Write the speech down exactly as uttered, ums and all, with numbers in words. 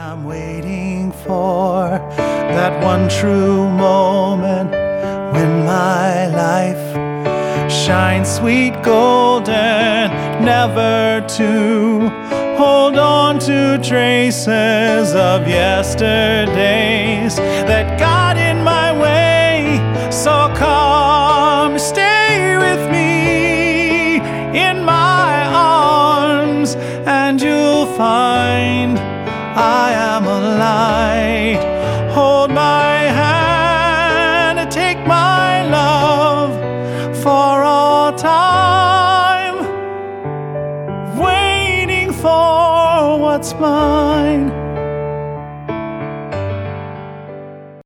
I'm waiting for that one true moment when my life shines sweet golden, never to hold on to traces of yesterdays that got in my way. So come stay with me in my arms, and you'll find I am a light. Hold my hand and take my love for all time, waiting for what's mine.